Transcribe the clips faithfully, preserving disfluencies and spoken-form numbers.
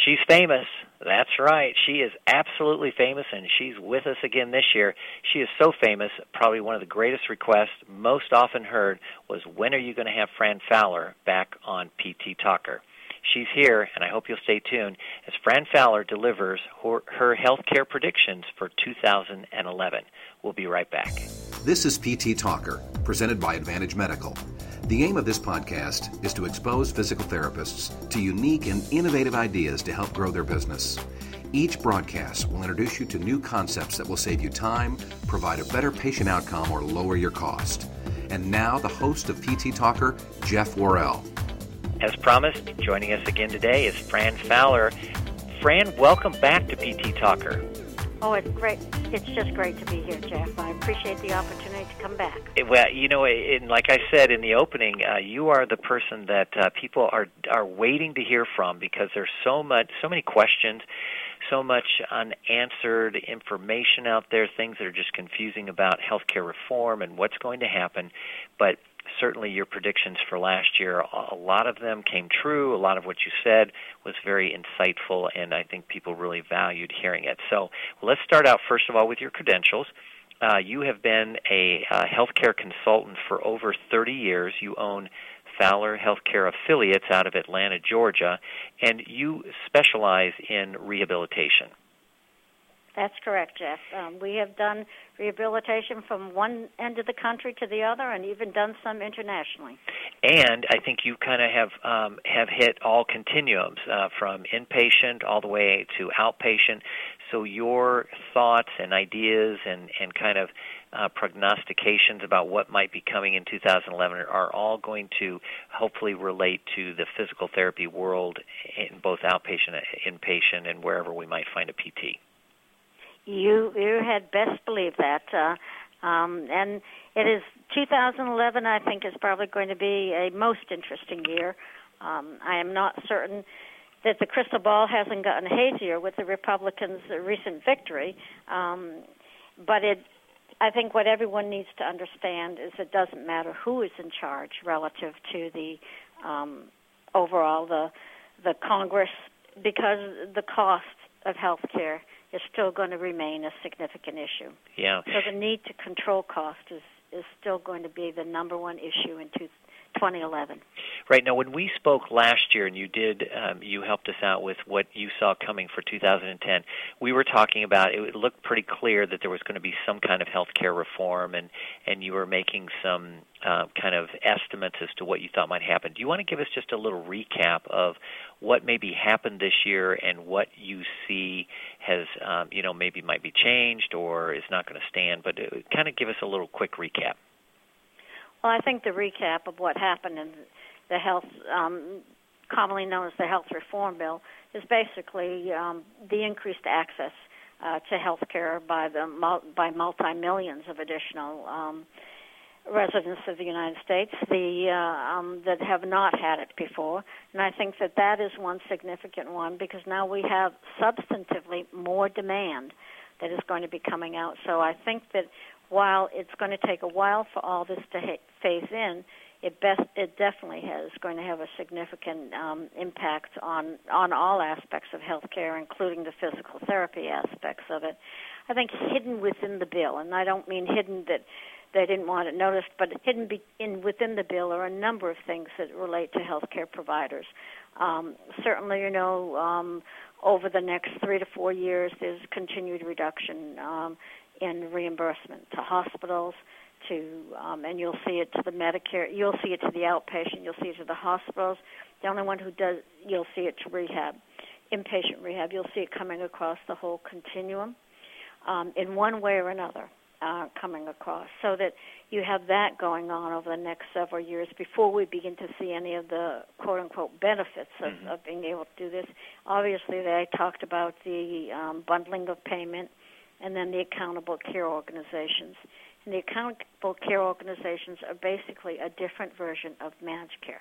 She's famous. That's right. She is absolutely famous, and she's with us again this year. She is so famous, probably one of the greatest requests most often heard was, when are you going to have Fran Fowler back on P T Talker? She's here, and I hope you'll stay tuned, as Fran Fowler delivers her, her health care predictions for two thousand eleven. We'll be right back. This is P T Talker, presented by Advantage Medical. The aim of this podcast is to expose physical therapists to unique and innovative ideas to help grow their business. Each broadcast will introduce you to new concepts that will save you time, provide a better patient outcome, or lower your cost. And now, the host of P T Talker, Jeff Worrell. As promised, joining us again today is Fran Fowler. Fran, welcome back to P T Talker. Oh, it's great. It's just great to be here, Jeff. I appreciate the opportunity to come back. It, well, you know, in, like I said in the opening, uh, you are the person that uh, people are are waiting to hear from, because there's so much, so many questions, so much unanswered information out there, things that are just confusing about healthcare reform and what's going to happen. But certainly your predictions for last year, a lot of them came true. A lot of what you said was very insightful, and I think people really valued hearing it. So let's start out, first of all, with your credentials. Uh, you have been a uh, healthcare consultant for over thirty years. You own Fowler Healthcare Affiliates out of Atlanta, Georgia, and you specialize in rehabilitation. That's correct, Jeff. Um, we have done rehabilitation from one end of the country to the other, and even done some internationally. And I think you kind of have um, have hit all continuums, uh, from inpatient all the way to outpatient. So your thoughts and ideas and, and kind of uh, prognostications about what might be coming in two thousand eleven are all going to hopefully relate to the physical therapy world in both outpatient, inpatient, and wherever we might find a P T. You you had best believe that. Uh, um, and it is two thousand eleven, I think, is probably going to be a most interesting year. Um, I am not certain that the crystal ball hasn't gotten hazier with the Republicans' recent victory. Um, but it, I think what everyone needs to understand is it doesn't matter who is in charge relative to the um, overall the the Congress, because the cost of health care is still going to remain a significant issue. Yeah. So the need to control cost is, is still going to be the number one issue in twenty eleven. Right. Now, when we spoke last year, and you did, um, you helped us out with what you saw coming for two thousand ten, we were talking about, it looked pretty clear that there was going to be some kind of health care reform, and, and you were making some uh, kind of estimates as to what you thought might happen. Do you want to give us just a little recap of what maybe happened this year and what you see has, um, you know, maybe might be changed or is not going to stand, but uh, kind of give us a little quick recap. Well, I think the recap of what happened in the health, um, commonly known as the health reform bill, is basically um, the increased access uh, to health care by, the, by multi-millions of additional um, residents of the United States the, uh, um, that have not had it before. And I think that that is one significant one, because now we have substantively more demand that is going to be coming out. So I think that while it's going to take a while for all this to ha- phase in, it best it definitely has going to have a significant um, impact on, on all aspects of healthcare, including the physical therapy aspects of it. I think hidden within the bill, and I don't mean hidden that they didn't want it noticed, but hidden be- in within the bill are a number of things that relate to healthcare providers. Um, certainly, you know, um, over the next three to four years, there's continued reduction um, in reimbursement to hospitals, to um, and you'll see it to the Medicare, you'll see it to the outpatient, you'll see it to the hospitals. The only one who does, you'll see it to rehab, inpatient rehab. You'll see it coming across the whole continuum um, in one way or another. Uh, coming across, so that you have that going on over the next several years before we begin to see any of the quote-unquote benefits of, mm-hmm. of being able to do this. Obviously, they talked about the um, bundling of payment and then the accountable care organizations. And the accountable care organizations are basically a different version of managed care.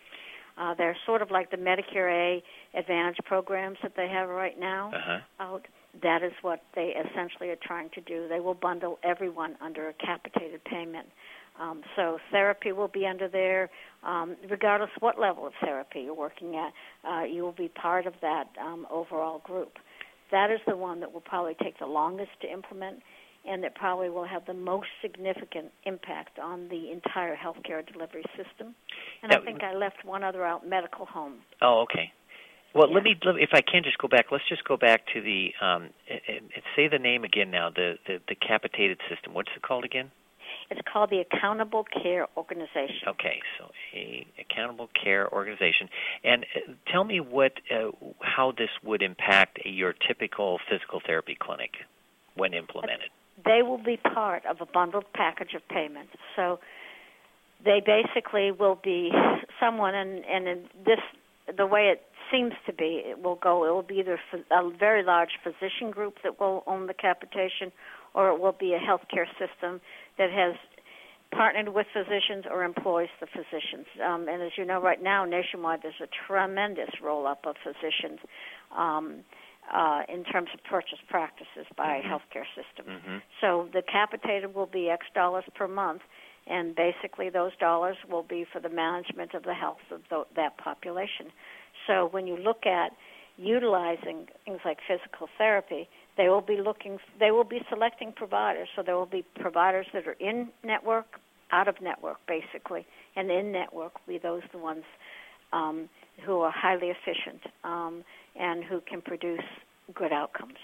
Uh, they're sort of like the Medicare A Advantage programs that they have right now uh-huh. out. That is what they essentially are trying to do. They will bundle everyone under a capitated payment. Um, so therapy will be under there, um, regardless what level of therapy you're working at. Uh, you will be part of that um, overall group. That is the one that will probably take the longest to implement, and that probably will have the most significant impact on the entire healthcare delivery system. And that, I think I left one other out, medical home. Oh, okay. Well, yeah. let me, if I can just go back, let's just go back to the, um, and, and say the name again now, the, the, the capitated system. What's it called again? It's called the Accountable Care Organization. Okay, so a Accountable Care Organization. And uh, tell me what, uh, how this would impact your typical physical therapy clinic when implemented. They will be part of a bundled package of payments. So they basically will be someone, and, and in this, the way it seems to be, it will go, it will be either a very large physician group that will own the capitation, or it will be a healthcare system that has partnered with physicians or employs the physicians. Um, and as you know, right now, nationwide, there's a tremendous roll-up of physicians um, uh, in terms of purchase practices by mm-hmm. healthcare systems. Mm-hmm. So the capitated will be X dollars per month, and basically those dollars will be for the management of the health of the, that population. So when you look at utilizing things like physical therapy, they will be looking, they will be selecting providers. So there will be providers that are in network, out of network, basically, and in network will be those the ones um, who are highly efficient um, and who can produce good outcomes.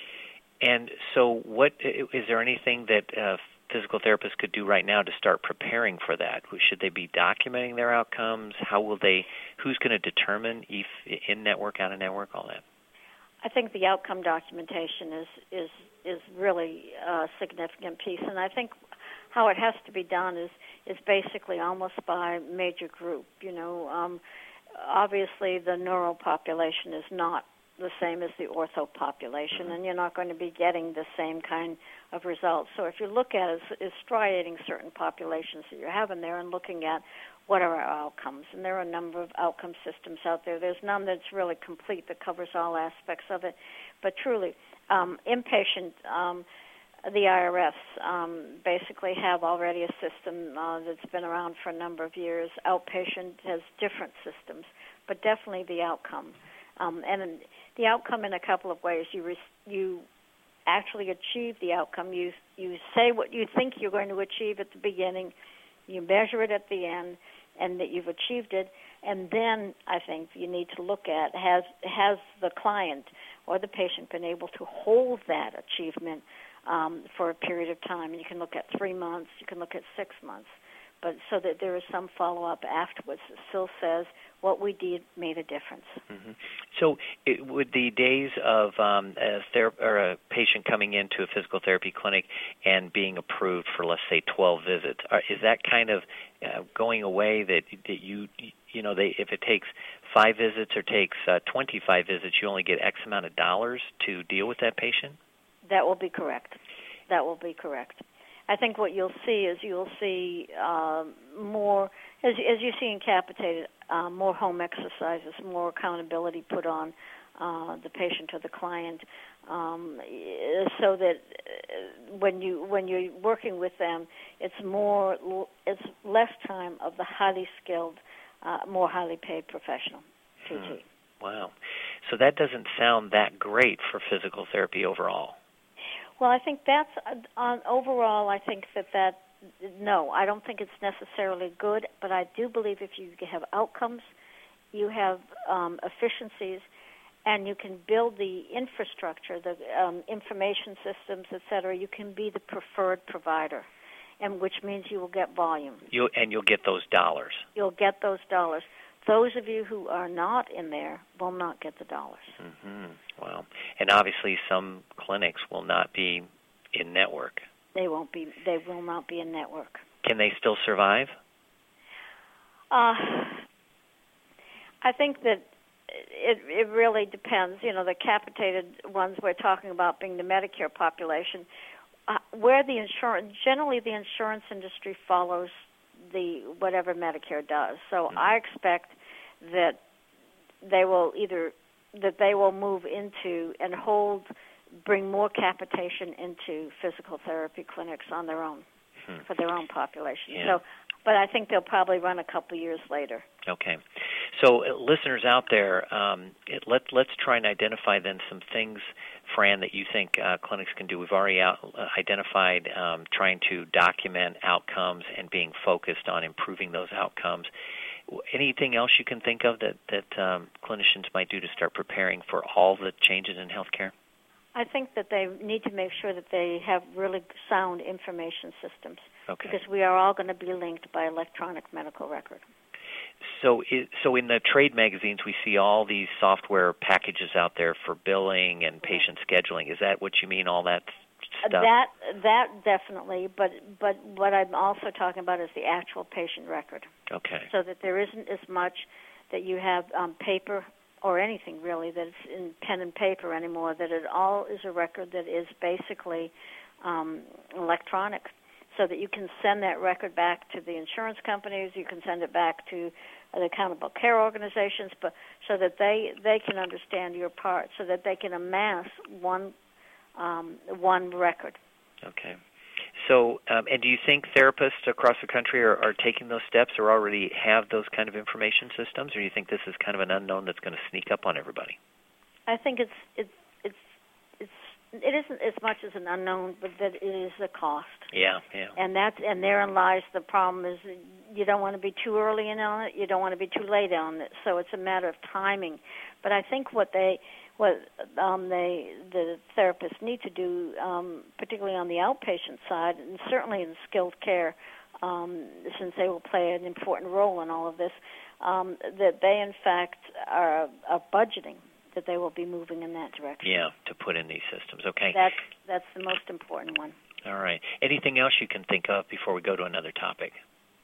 And so, what is there anything that uh, physical therapists could do right now to start preparing for that? Should they be documenting their outcomes? How will they? Who's going to determine if in network, out of network, all that? I think the outcome documentation is is is really a significant piece, and I think how it has to be done is is basically almost by major group. You know, um, obviously the neuro population is not the same as the ortho population, and you're not going to be getting the same kind of results. So if you look at it, is striating certain populations that you're having there and looking at what are our outcomes. And there are a number of outcome systems out there. There's none that's really complete that covers all aspects of it. But truly, um, inpatient, um, the I R Fs um, basically have already a system uh, that's been around for a number of years. Outpatient has different systems, but definitely the outcome. Um, and the outcome in a couple of ways. You re- you actually achieve the outcome. You you say what you think you're going to achieve at the beginning. You measure it at the end, and that you've achieved it. And then I think you need to look at has has the client or the patient been able to hold that achievement um, for a period of time. And you can look at three months. You can look at six months. But so that there is some follow-up afterwards that still says what we did made a difference. Mm-hmm. So it, would the days of um, a, ther- or a patient coming into a physical therapy clinic and being approved for, let's say, twelve visits, are, is that kind of uh, going away that, that you, you know, they, if it takes five visits or takes uh, twenty-five visits, you only get X amount of dollars to deal with that patient? That will be correct. That will be correct. I think what you'll see is you'll see uh, more, as, as you see in capitated, uh, more home exercises, more accountability put on uh, the patient or the client, um, so that when you when you're working with them, it's more it's less time of the highly skilled, uh, more highly paid professional P T. Hmm. Wow, so that doesn't sound that great for physical therapy overall. Well, I think that's, on overall, I think that that, no, I don't think it's necessarily good, but I do believe if you have outcomes, you have um, efficiencies, and you can build the infrastructure, the um, information systems, et cetera, you can be the preferred provider, and which means you will get volume. You And you'll get those dollars. You'll get those dollars. Those of you who are not in there will not get the dollars. Mm-hmm. Wow. And obviously some clinics will not be in network. They won't be. They will not be in network. Can they still survive? Uh, I think that it it really depends. You know, the capitated ones we're talking about being the Medicare population, uh, where the insurance, generally the insurance industry follows the whatever Medicare does. So mm-hmm. I expect that they will either that they will move into and hold, bring more capitation into physical therapy clinics on their own. Hmm. for their own population. Yeah. So, but I think they'll probably run a couple years later. Okay. So uh, listeners out there, um, it, let, let's try and identify then some things, Fran, that you think uh, clinics can do. We've already out, uh, identified um, trying to document outcomes and being focused on improving those outcomes. Anything else you can think of that, that um, clinicians might do to start preparing for all the changes in healthcare? I think that they need to make sure that they have really sound information systems. Okay. Because we are all going to be linked by electronic medical record. So, it, so in the trade magazines, we see all these software packages out there for billing and patient scheduling. Is that what you mean? All that stuff? That that definitely. But but what I'm also talking about is the actual patient record. Okay. So that there isn't as much that you have um, paper or anything really that's in pen and paper anymore. That it all is a record that is basically um, electronic. So that you can send that record back to the insurance companies, you can send it back to the accountable care organizations, but so that they they can understand your part, so that they can amass one um, one record. Okay. So, um, and do you think therapists across the country are, are taking those steps, or already have those kind of information systems, or do you think this is kind of an unknown that's going to sneak up on everybody? I think it's it's it's it's it isn't as much as an unknown, but that it is a cost. Yeah, yeah. And that's and therein lies the problem: is you don't want to be too early in on it, you don't want to be too late on it. So it's a matter of timing. But I think what they what um, they the therapists need to do, um, particularly on the outpatient side, and certainly in skilled care, um, since they will play an important role in all of this, um, that they in fact are, are budgeting. That they will be moving in that direction. Yeah, to put in these systems. Okay. That's that's the most important one. All right. Anything else you can think of before we go to another topic?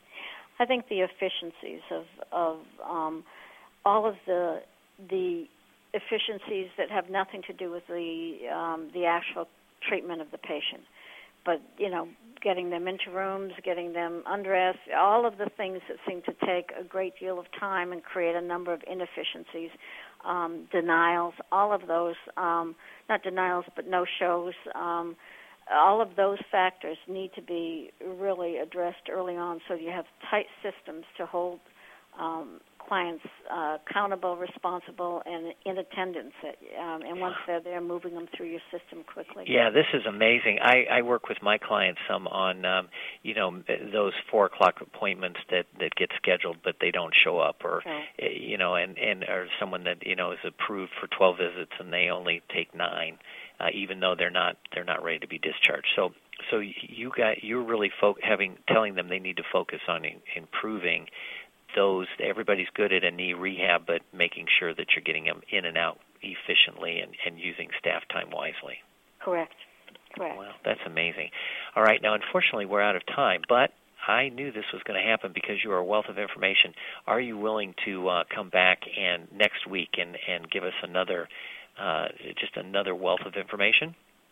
I think the efficiencies of of um, all of the the efficiencies that have nothing to do with the um, the actual treatment of the patient, but you know, getting them into rooms, getting them undressed, all of the things that seem to take a great deal of time and create a number of inefficiencies. Um, denials, all of those, um, not denials, but no-shows, um, all of those factors need to be really addressed early on so you have tight systems to hold um, clients uh, accountable, responsible, and in attendance. Um, and once they're there, moving them through your system quickly. Yeah, this is amazing. I, I work with my clients some on, um, you know, those four o'clock appointments that, that get scheduled but they don't show up, or okay. you know, and, and or someone that you know is approved for twelve visits and they only take nine, uh, even though they're not they're not ready to be discharged. So. So you got you're really fo- having telling them they need to focus on in, improving those. Everybody's good at a knee rehab, but making sure that you're getting them in and out efficiently and, and using staff time wisely. Correct. Correct. Well, that's amazing. All right, now unfortunately we're out of time, but I knew this was going to happen because you are a wealth of information. Are you willing to uh, come back and next week and, and give us another uh, just another wealth of information?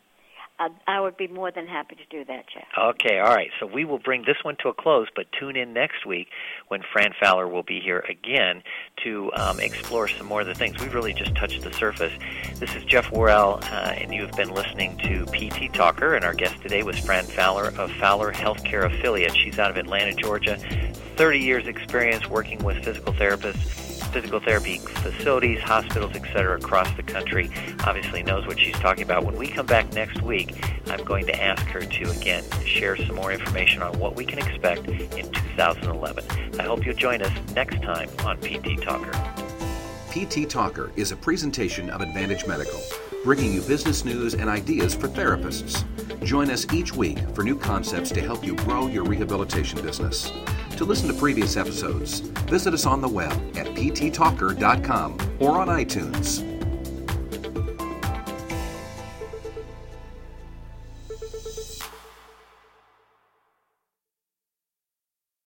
I, I would be more than happy to do that, Jeff. Okay, all right. So we will bring this one to a close, but tune in next week when Fran Fowler will be here again to um, explore some more of the things. We've really just touched the surface. This is Jeff Worrell, uh, and you have been listening to P T Talker, and our guest today was Fran Fowler of Fowler Healthcare Affiliates. She's out of Atlanta, Georgia, thirty years experience working with physical therapists, physical therapy facilities, hospitals, et cetera, across the country. Obviously knows what she's talking about. When we come back next week, I'm going to ask her to, again, share some more information on what we can expect in two thousand eleven. I hope you'll join us next time on P T Talker. P T Talker is a presentation of Advantage Medical, bringing you business news and ideas for therapists. Join us each week for new concepts to help you grow your rehabilitation business. To listen to previous episodes, visit us on the web at p t talker dot com or on iTunes.